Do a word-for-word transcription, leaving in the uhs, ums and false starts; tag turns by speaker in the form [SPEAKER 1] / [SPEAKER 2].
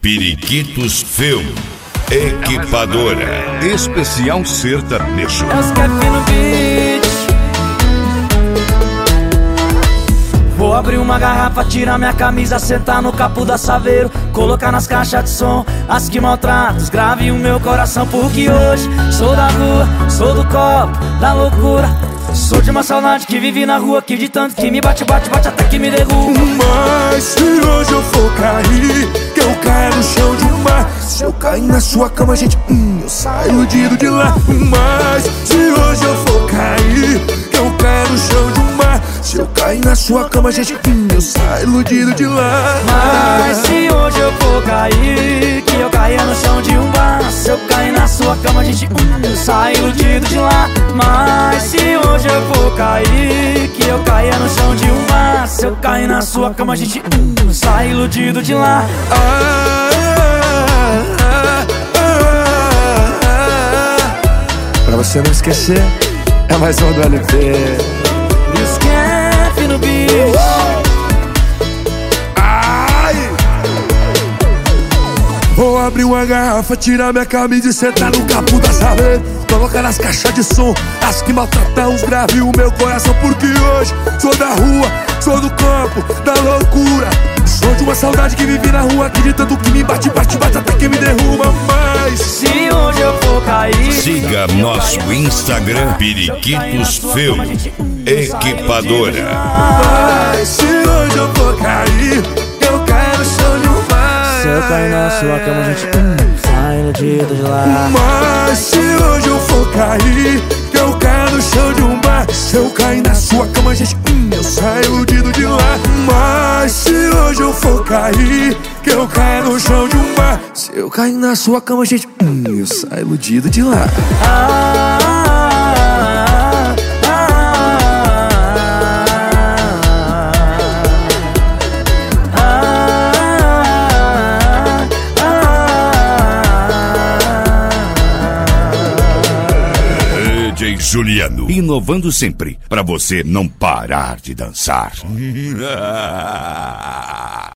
[SPEAKER 1] Periquitos Film, Equipadora, especial sertanejo.
[SPEAKER 2] É os Kevin no beat. Vou abrir uma garrafa, tirar minha camisa, sentar no capô da Saveiro, colocar nas caixas de som as que maltratam, os grave o meu coração. Porque hoje sou da rua, sou do copo, da loucura. Sou de uma saudade que vive na rua, que de tanto que me bate, bate, bate até que me derruba.
[SPEAKER 3] Mas se hoje eu for cair, que eu caia no chão de um mar. Se eu cair na sua cama, gente, hum, eu saio iludido de lá. Mas se hoje eu for cair, que eu caia no chão de um mar. Se eu cair na sua cama, gente, hum, eu saio iludido de lá.
[SPEAKER 2] Mas se hoje eu for cair, que eu caia no chão de um bar. Se eu cair na sua cama, gente, hum, eu saio iludido de lá. Mas se hoje eu for cair, que eu caia no chão de um bar. Se eu cair na sua cama, gente, hum, eu saio iludido de lá.
[SPEAKER 3] Ah, ah, ah, ah. Pra você não esquecer, é mais um do L P.
[SPEAKER 2] E os Kevin no beat.
[SPEAKER 3] Vou abrir uma garrafa, tirar minha camisa e sentar no capô da Saveiro, colocar nas caixas de som as que maltratam os grave o meu coração. Porque hoje sou da rua, sou do campo, da loucura. Sou de uma saudade que vive na rua, que de tanto que me bate, bate, bate até que me derruba. Mas
[SPEAKER 2] se hoje eu for cair,
[SPEAKER 1] siga nosso Instagram, Periquitos Film, Equipadora.
[SPEAKER 3] Mas se hoje eu for cair, eu caio no chão de um mar.
[SPEAKER 2] se eu cair na sua cama, gente, hum, sai iludido de lá.
[SPEAKER 3] Mas se hoje eu for cair, que eu caia no chão de um bar. Se eu cair na sua cama, gente, hum, eu saio iludido de lá. Mas se hoje eu for cair, que eu caia no chão de um bar. Se eu cair na sua cama, gente, hum, eu saio iludido de lá.
[SPEAKER 2] Ah, ah, ah, ah, ah.
[SPEAKER 1] D J Juliano, inovando sempre, pra você não parar de dançar.